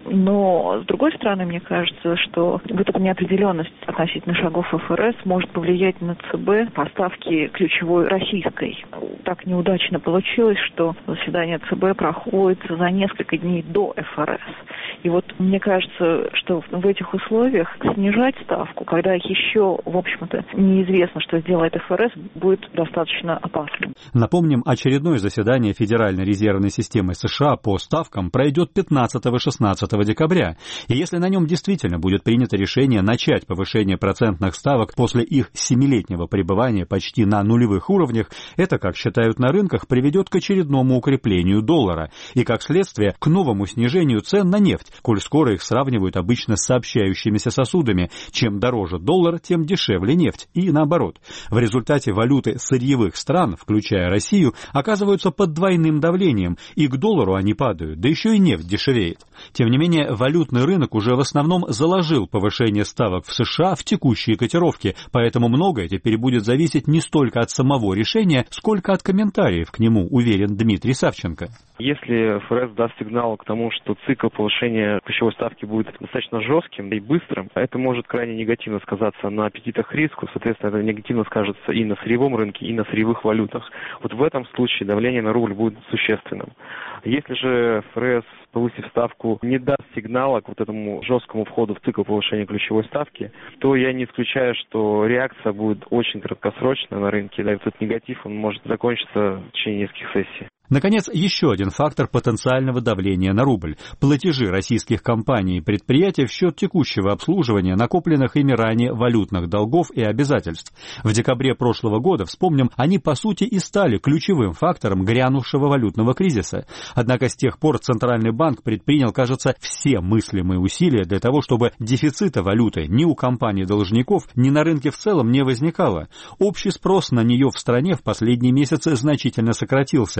Но, с другой стороны, мне кажется, что вот эта неопределенность относительно шагов ФРС может повлиять на ЦБ по ставке ключевой российской. Так неудачно получилось, что заседание ЦБ проходит за несколько дней до ФРС. И вот мне кажется, что в этих условиях снижать ставку, когда еще, в общем-то, неизвестно, что сделает ФРС, будет достаточно опасным. Напомним, очередное заседание Федеральной резервной системы США по ставкам пройдет пятнадцатого-шестнадцатого декабря. И если на нем действительно будет принято решение начать повышение процентных ставок после их семилетнего пребывания почти на нулевых уровнях, это, как считают на рынках, приведет к очередному укреплению доллара и, как следствие, к новому снижению цен на нефть, коль скоро их сравнивают обычно с сообщающимися сосудами. Чем дороже доллар, тем дешевле нефть. И наоборот. В результате валюты сырьевых стран, включая Россию, оказываются под двойным давлением, и к доллару они падают, да еще и нефть дешевеет. Тем не менее, валютный рынок уже в основном заложил повышение ставок в США в текущие котировки, поэтому многое теперь будет зависеть не столько от самого решения, сколько от комментариев к нему, уверен Дмитрий Савченко. Если ФРС даст сигнал к тому, что цикл повышения ключевой ставки будет достаточно жестким и быстрым, это может крайне негативно сказаться на аппетитах к риску, соответственно, это негативно скажется и на сырьевом рынке, и на сырьевых валютах. Вот в этом случае давление на рубль будет существенным. Если же ФРС, повысив ставку, не даст сигнала к вот этому жесткому входу в цикл повышения ключевой ставки, то я не исключаю, что реакция будет очень краткосрочная на рынке, да, и этот негатив он может закончиться в течение нескольких сессий. Наконец, еще один фактор потенциального давления на рубль – платежи российских компаний и предприятий в счет текущего обслуживания накопленных ими ранее валютных долгов и обязательств. В декабре прошлого года, вспомним, они по сути и стали ключевым фактором грянувшего валютного кризиса. Однако с тех пор Центральный банк предпринял, кажется, все мыслимые усилия для того, чтобы дефицита валюты ни у компаний-должников, ни на рынке в целом не возникало. Общий спрос на нее в стране в последние месяцы значительно сократился.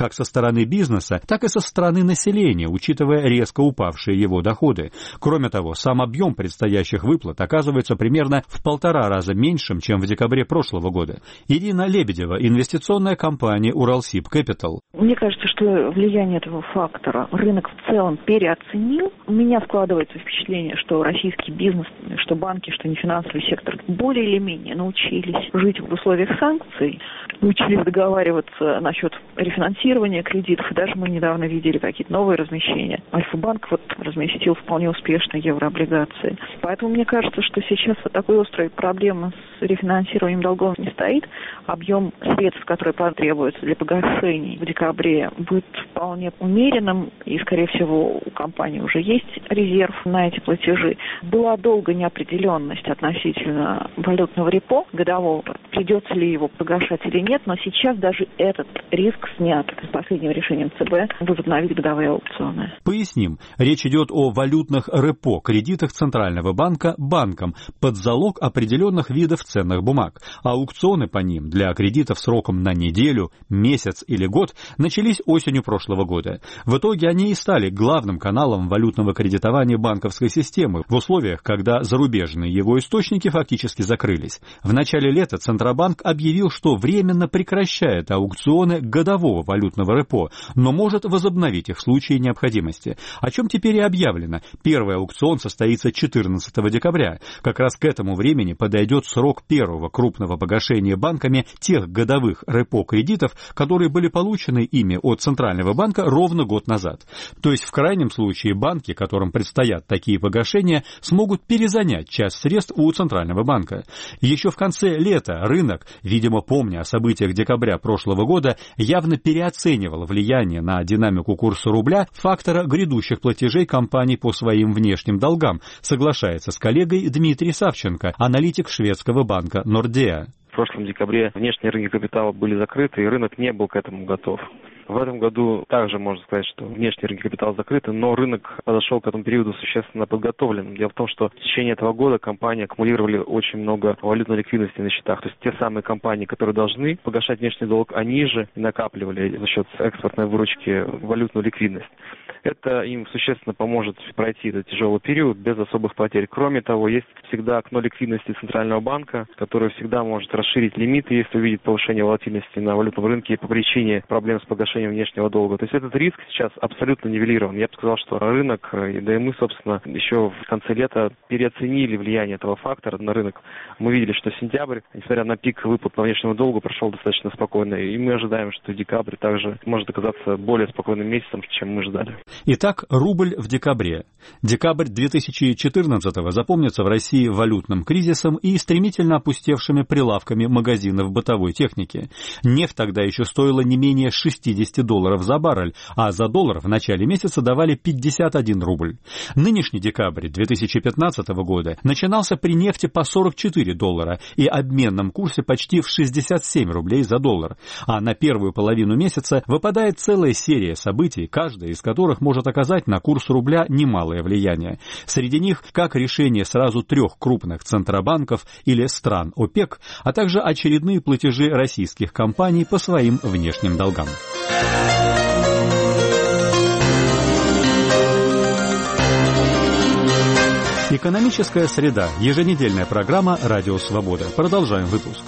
как со стороны бизнеса, так и со стороны населения, учитывая резко упавшие его доходы. Кроме того, сам объем предстоящих выплат оказывается примерно в полтора раза меньшим, чем в декабре прошлого года. Ирина Лебедева, инвестиционная компания «Уралсиб Кэпитал». Мне кажется, что влияние этого фактора рынок в целом переоценил. У меня складывается впечатление, что российский бизнес, что банки, что нефинансовый сектор более или менее научились жить в условиях санкций, научились договариваться насчет рефинансирования кредитов, и даже мы недавно видели какие-то новые размещения. Альфа-банк вот разместил вполне успешно еврооблигации. Поэтому мне кажется, что сейчас вот такой острой проблемы с рефинансированием долгов не стоит. Объем средств, которые потребуются для погашений в декабре, будет вполне умеренным, и, скорее всего, у компании уже есть резерв на эти платежи. Была долго неопределенность относительно валютного репо годового, придется ли его погашать или нет, но сейчас даже этот риск снят с последним решением ЦБ возобновить годовые аукционы. Поясним, речь идет о валютных репо, кредитах Центрального банка банкам под залог определенных видов ценных бумаг. Аукционы по ним для кредитов сроком на неделю, месяц или год начались осенью прошлого года. В итоге они и стали главным каналом валютного кредитования банковской системы в условиях, когда зарубежные его источники фактически закрылись. В начале лета Центробанк объявил, что временно прекращает аукционы годового валютного репо, но может возобновить их в случае необходимости. О чем теперь и объявлено. Первый аукцион состоится четырнадцатого декабря. Как раз к этому времени подойдет срок первого крупного погашения банками тех годовых репо-кредитов, которые были получены ими от Центрального банка ровно год назад. То есть в крайнем случае банки, которым предстоят такие погашения, смогут перезанять часть средств у Центрального банка. Еще в конце лета рынок, видимо, помня о событиях декабря прошлого года, явно переоценивал влияние на динамику курса рубля фактора грядущих платежей компаний по своим внешним долгам, соглашается с коллегой Дмитрий Савченко, аналитик шведского банка Nordea. В прошлом декабре внешние рынки капитала были закрыты, и рынок не был к этому готов. В этом году также можно сказать, что внешние рынки капитала закрыты, но рынок подошел к этому периоду существенно подготовленным. Дело в том, что в течение этого года компании аккумулировали очень много валютной ликвидности на счетах. То есть те самые компании, которые должны погашать внешний долг, они же накапливали за счет экспортной выручки валютную ликвидность. Это им существенно поможет пройти этот тяжелый период без особых потерь. Кроме того, есть всегда окно ликвидности Центрального банка, которое всегда может расширить лимиты, если увидит повышение волатильности на валютном рынке по причине проблем с погашением внешнего долга. То есть этот риск сейчас абсолютно нивелирован. Я бы сказал, что рынок, да и мы, собственно, еще в конце лета переоценили влияние этого фактора на рынок. Мы видели, что сентябрь, несмотря на пик выплат по внешнему долгу, прошел достаточно спокойно. И мы ожидаем, что декабрь также может оказаться более спокойным месяцем, чем мы ждали. Итак, рубль в декабре. Декабрь две тысячи четырнадцатого запомнится в России валютным кризисом и стремительно опустевшими прилавками магазинов бытовой техники. Нефть тогда еще стоила не менее шестьдесят долларов за баррель, а за доллар в начале месяца давали пятьдесят один рубль. Нынешний декабрь две тысячи пятнадцатого года начинался при нефти по сорок четыре доллара и обменном курсе почти в шестьдесят семь рублей за доллар. А на первую половину месяца выпадает целая серия событий, каждая из которых может оказать на курс рубля немалое влияние. Среди них как решение сразу трех крупных центробанков или стран ОПЕК, а также очередные платежи российских компаний по своим внешним долгам. Экономическая среда. Еженедельная программа «Радио Свобода». Продолжаем выпуск.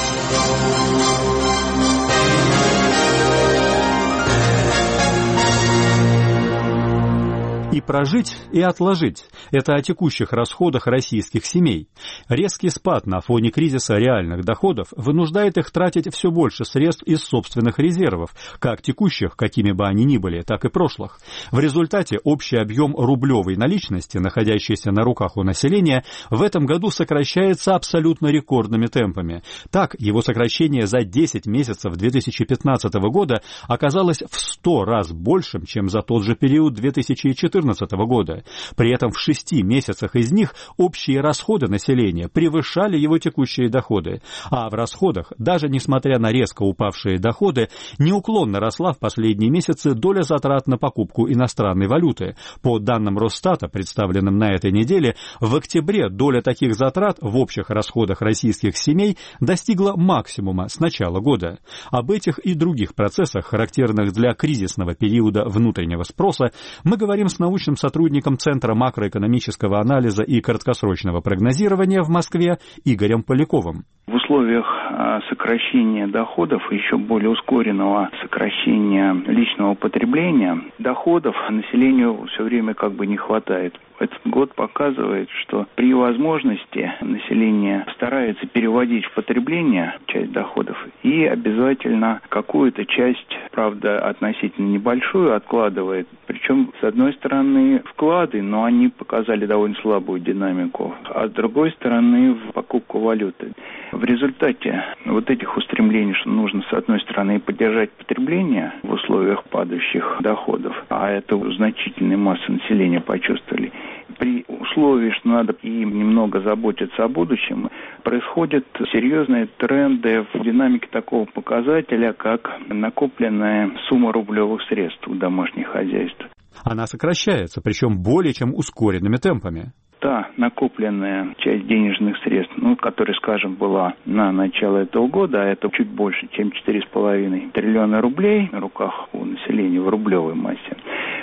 И прожить, и отложить. Это о текущих расходах российских семей. Резкий спад на фоне кризиса реальных доходов вынуждает их тратить все больше средств из собственных резервов, как текущих, какими бы они ни были, так и прошлых. В результате общий объем рублевой наличности, находящейся на руках у населения, в этом году сокращается абсолютно рекордными темпами. Так, его сокращение за десять месяцев две тысячи пятнадцатого года оказалось в сто раз большим, чем за тот же период две тысячи четырнадцатого четырнадцатого года. При этом в шести месяцах из них общие расходы населения превышали его текущие доходы, а в расходах, даже несмотря на резко упавшие доходы, неуклонно росла в последние месяцы доля затрат на покупку иностранной валюты. По данным Росстата, представленным на этой неделе, в октябре доля таких затрат в общих расходах российских семей достигла максимума с начала года. Об этих и других процессах, характерных для кризисного периода внутреннего спроса, мы говорим с научным сотрудником Центра макроэкономического анализа и краткосрочного прогнозирования в Москве Игорем Поляковым. В условиях сокращения доходов и еще более ускоренного сокращения личного потребления доходов населению все время как бы не хватает. Этот год показывает, что при возможности население старается переводить в потребление часть доходов и обязательно какую-то часть, правда, относительно небольшую, откладывает. Причем, с одной стороны, вклады, но они показали довольно слабую динамику, а с другой стороны, в покупку валюты. В результате вот этих устремлений, что нужно, с одной стороны, поддержать потребление в условиях падающих доходов, а это значительная масса населения почувствовали, при условии, что надо им немного заботиться о будущем, происходят серьезные тренды в динамике такого показателя, как накопленная сумма рублевых средств у домашних хозяйств. Она сокращается, причем более чем ускоренными темпами. Та накопленная часть денежных средств, ну, которая, скажем, была на начало этого года, а это чуть больше, чем четыре с половиной триллиона рублей на руках у населения в рублевой массе,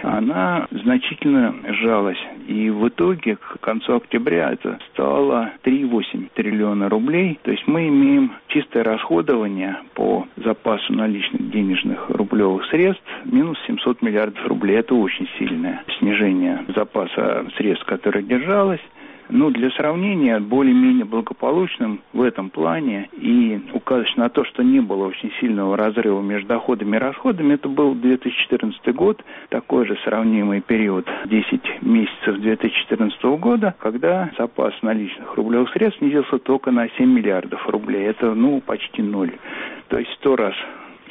она значительно сжалась. И в итоге к концу октября это стало три целых восемь десятых триллиона рублей. То есть мы имеем чистое расходование по запасу наличных денежных рублевых средств минус семьсот миллиардов рублей. Это очень сильное снижение запаса средств, которое держалось. Ну, для сравнения, более-менее благополучным в этом плане и указывать на то, что не было очень сильного разрыва между доходами и расходами, это был две тысячи четырнадцатый год, такой же сравнимый период, десять месяцев две тысячи четырнадцатого года, когда запас наличных рублевых средств снизился только на семь миллиардов рублей. Это, ну, почти ноль. То есть сто раз.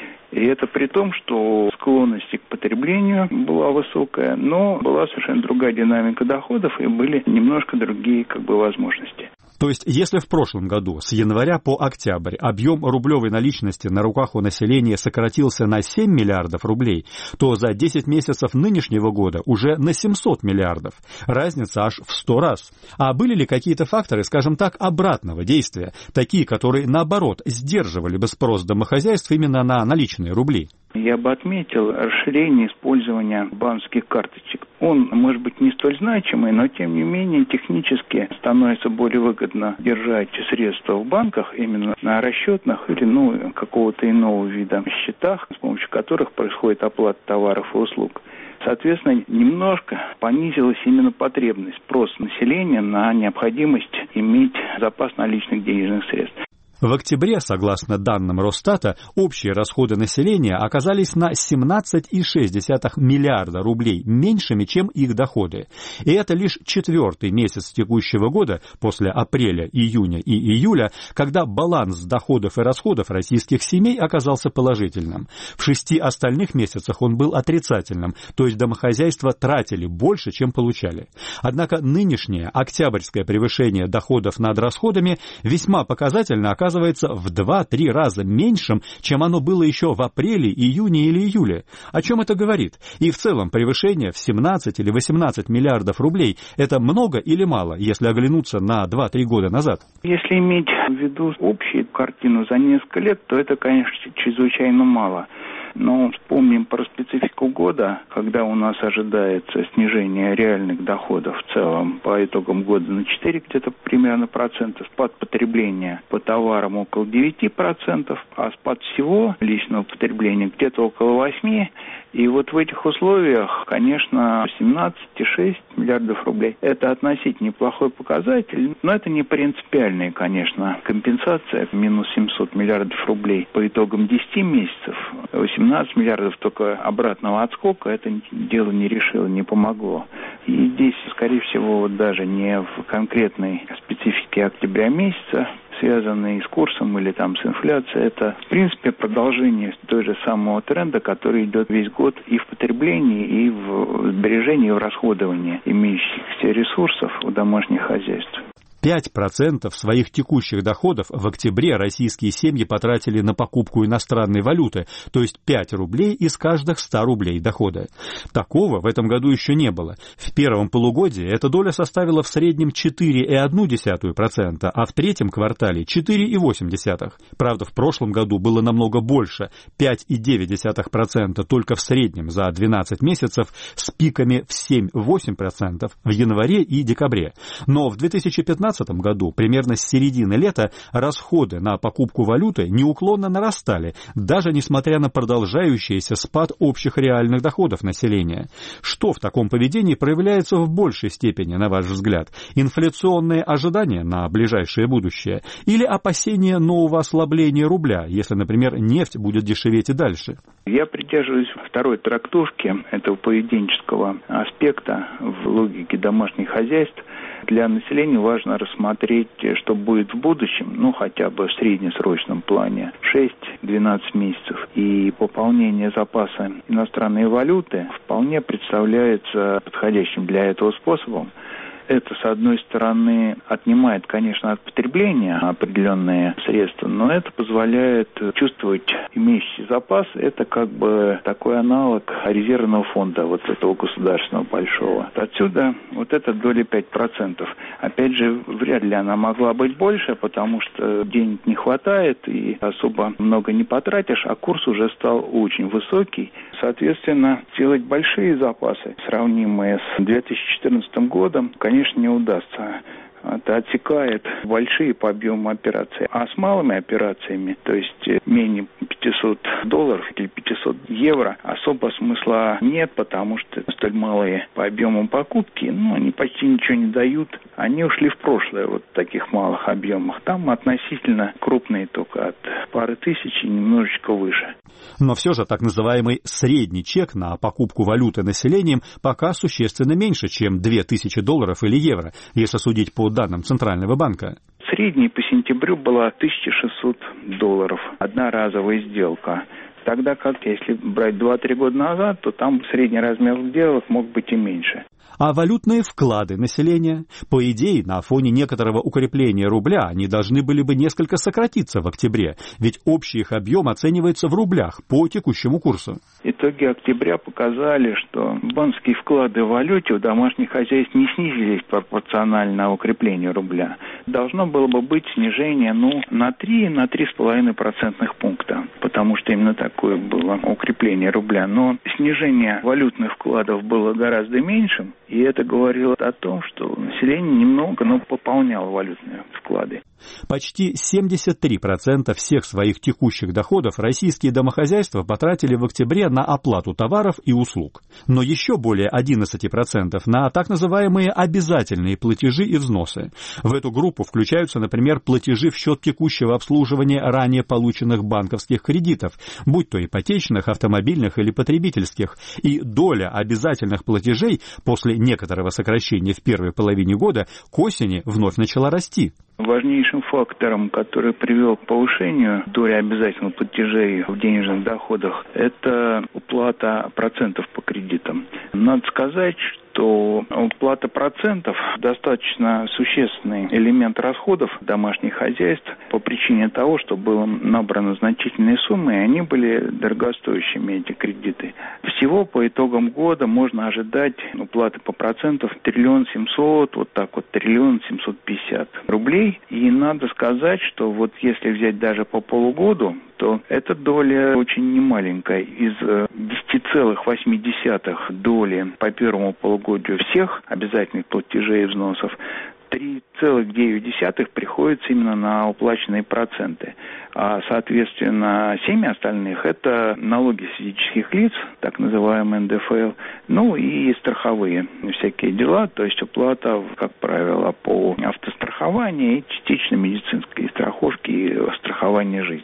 И это при том, что склонность к потреблению была высокая, но была совершенно другая динамика доходов и были немножко другие как бы возможности. То есть, если в прошлом году с января по октябрь объем рублевой наличности на руках у населения сократился на семь миллиардов рублей, то за десять месяцев нынешнего года уже на семьсот миллиардов. Разница аж в сто раз. А были ли какие-то факторы, скажем так, обратного действия, такие, которые, наоборот, сдерживали бы спрос домохозяйств именно на наличные рубли? Я бы отметил расширение использования банковских карточек. Он, может быть, не столь значимый, но, тем не менее, технически становится более выгодно держать средства в банках, именно на расчетных или, ну, какого-то иного вида счетах, с помощью которых происходит оплата товаров и услуг. Соответственно, немножко понизилась именно потребность, спрос населения на необходимость иметь запас наличных денежных средств. В октябре, согласно данным Росстата, общие расходы населения оказались на семнадцать целых шесть десятых миллиарда рублей меньшими, чем их доходы. И это лишь четвертый месяц текущего года, после апреля, июня и июля, когда баланс доходов и расходов российских семей оказался положительным. В шести остальных месяцах он был отрицательным, то есть домохозяйства тратили больше, чем получали. Однако нынешнее октябрьское превышение доходов над расходами весьма показательно оказывается оказывается в два-три раза меньшим, чем оно было еще в апреле, июне или июле. О чем это говорит? И в целом превышение в семнадцать или восемнадцать миллиардов рублей – это много или мало, если оглянуться на два-три года назад? Если иметь в виду общую картину за несколько лет, то это, конечно, чрезвычайно мало. Но вспомним про специфику года, когда у нас ожидается снижение реальных доходов в целом по итогам года на четыре где-то примерно процента, спад потребления по товарам около девять процентов, а спад всего личного потребления где-то около восемь. И вот в этих условиях, конечно, семнадцать целых шесть десятых миллиардов рублей – это относительно неплохой показатель, но это не принципиальная, конечно, компенсация, минус семьсот миллиардов рублей по итогам десяти месяцев, восемнадцать миллиардов только обратного отскока, это дело не решило, не помогло. И здесь, скорее всего, даже не в конкретной специфике октября месяца связанные с курсом или там с инфляцией, это, в принципе, продолжение той же самого тренда, который идет весь год и в потреблении, и в сбережении, и в расходовании имеющихся ресурсов у домашних хозяйств. пять процентов своих текущих доходов в октябре российские семьи потратили на покупку иностранной валюты, то есть пять рублей из каждых ста рублей дохода. Такого в этом году еще не было. В первом полугодии эта доля составила в среднем четыре целых одна десятая процента, а в третьем квартале четыре целых восемь десятых процента. Правда, в прошлом году было намного больше, пять целых девять десятых процента только в среднем за двенадцать месяцев, с пиками в семь целых восемь десятых процента в январе и декабре. Но в две тысячи пятнадцатом году, примерно с середины лета, расходы на покупку валюты неуклонно нарастали, даже несмотря на продолжающийся спад общих реальных доходов населения. Что в таком поведении проявляется в большей степени, на ваш взгляд? Инфляционные ожидания на ближайшее будущее или опасения нового ослабления рубля, если, например, нефть будет дешеветь и дальше? Я придерживаюсь второй трактовки этого поведенческого аспекта в логике домашних хозяйств. Для населения важно рассмотреть, что будет в будущем, ну, хотя бы в среднесрочном плане, шесть-двенадцать месяцев. И пополнение запаса иностранной валюты вполне представляется подходящим для этого способом. Это, с одной стороны, отнимает, конечно, от потребления определенные средства, но это позволяет чувствовать имеющийся запас. Это как бы такой аналог резервного фонда вот этого государственного большого. Отсюда вот эта доля пять процентов. Опять же, вряд ли она могла быть больше, потому что денег не хватает и особо много не потратишь, а курс уже стал очень высокий. Соответственно, делать большие запасы, сравнимые с две тысячи четырнадцатым годом, конечно, конечно, не удастся. Это отсекает большие по объему операций. А с малыми операциями, то есть менее пятисот долларов или пятисот евро, особо смысла нет, потому что столь малые по объему покупки, ну, они почти ничего не дают. Они ушли в прошлое вот в таких малых объемах. Там относительно крупные только от пары тысяч и немножечко выше. Но все же так называемый средний чек на покупку валюты населением пока существенно меньше, чем две тысячи долларов или евро, если судить по данным Центрального банка. Средний по сентябрю была тысяча шестьсот долларов. Одноразовая сделка. Тогда как, если брать два-три года назад, то там средний размер сделок мог быть и меньше. А валютные вклады населения? По идее, на фоне некоторого укрепления рубля они должны были бы несколько сократиться в октябре, ведь общий их объем оценивается в рублях по текущему курсу. Итоги октября показали, что банковские вклады в валюте у домашних хозяйств не снизились пропорционально укреплению рубля. Должно было бы быть снижение ну, на три - на три с половиной процентных пункта, потому что именно такое было укрепление рубля. Но снижение валютных вкладов было гораздо меньшим, и это говорило о том, что население немного, но пополняло валютные вклады. Почти семьдесят три процента всех своих текущих доходов российские домохозяйства потратили в октябре на оплату товаров и услуг. Но еще более одиннадцать процентов на так называемые обязательные платежи и взносы. В эту группу включаются, например, платежи в счет текущего обслуживания ранее полученных банковских кредитов, будь то ипотечных, автомобильных или потребительских. И доля обязательных платежей после некоторого сокращения в первой половине года к осени вновь начала расти. Важнейшим фактором, который привел к повышению доли обязательных платежей в денежных доходах, это уплата процентов по кредитам. Надо сказать, что уплата процентов достаточно существенный элемент расходов домашних хозяйств по причине того, что было набрано значительные суммы, и они были дорогостоящими, эти кредиты. Всего по итогам года можно ожидать уплаты по процентам триллион семьсот, вот так вот, триллион семьсот пятьдесят рублей. И надо сказать, что вот если взять даже по полугоду, то эта доля очень немаленькая. Из десять целых восемь десятых доли по первому полугодию всех обязательных платежей и взносов, три целых девять десятых приходится именно на уплаченные проценты. А, соответственно, семь остальных – это налоги с физических лиц, так называемый эн дэ эф эл, ну и страховые всякие дела, то есть уплата, как правило, по автострахованию и частично медицинской страховке и страхованию жизни.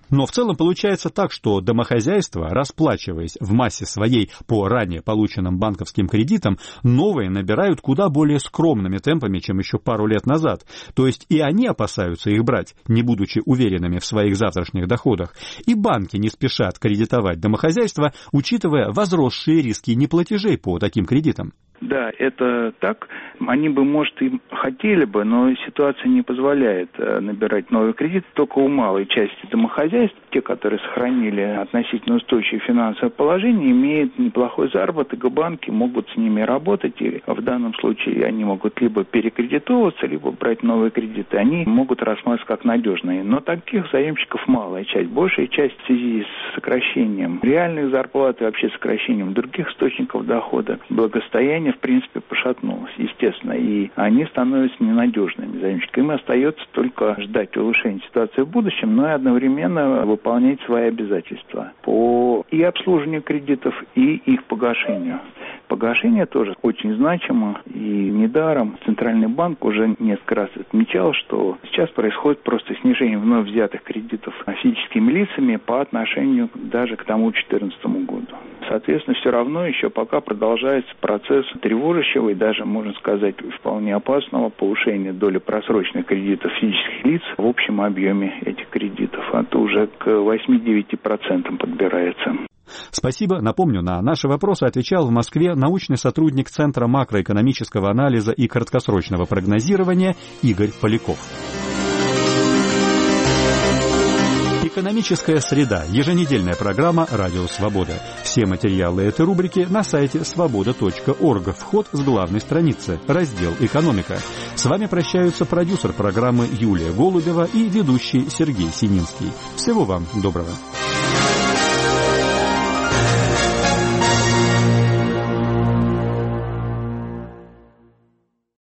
Но в целом получается так, что домохозяйства, расплачиваясь в массе своей по ранее полученным банковским кредитам, новые набирают куда более скромными темпами, чем еще пару лет назад. То есть и они опасаются их брать, не будучи уверенными в своих завтрашних доходах. И банки не спешат кредитовать домохозяйства, учитывая возросшие риски неплатежей по таким кредитам. Да, это так. Они бы, может, и хотели бы, но ситуация не позволяет набирать новый кредит только у малой части домохозяйств. Те, которые сохранили относительно устойчивое финансовое положение, имеют неплохой заработок, и банки могут с ними работать. И в данном случае они могут либо перекредитовываться, либо брать новые кредиты. Они могут рассматриваться как надежные. Но таких заемщиков малая часть. Большая часть в связи с сокращением реальных зарплат и вообще сокращением других источников дохода, благосостояния, в принципе, пошатнулось, естественно, и они становятся ненадежными заемщиками. Им остается только ждать улучшения ситуации в будущем, но и одновременно выполнять свои обязательства по и обслуживанию кредитов, и их погашению. Погашение тоже очень значимо, и недаром Центральный банк уже несколько раз отмечал, что сейчас происходит просто снижение вновь взятых кредитов физическими лицами по отношению даже к тому две тысячи четырнадцатому году. Соответственно, все равно еще пока продолжается процесс тревожащего и даже, можно сказать, вполне опасного повышения доли просроченных кредитов физических лиц в общем объеме этих кредитов. А то уже к восемь-девять процентов подбирается. Спасибо. Напомню, на наши вопросы отвечал в Москве научный сотрудник Центра макроэкономического анализа и краткосрочного прогнозирования Игорь Поляков. Экономическая среда. Еженедельная программа «Радио Свобода». Все материалы этой рубрики на сайте свобода точка орг. Вход с главной страницы. Раздел «Экономика». С вами прощаются продюсер программы Юлия Голубева и ведущий Сергей Сининский. Всего вам доброго.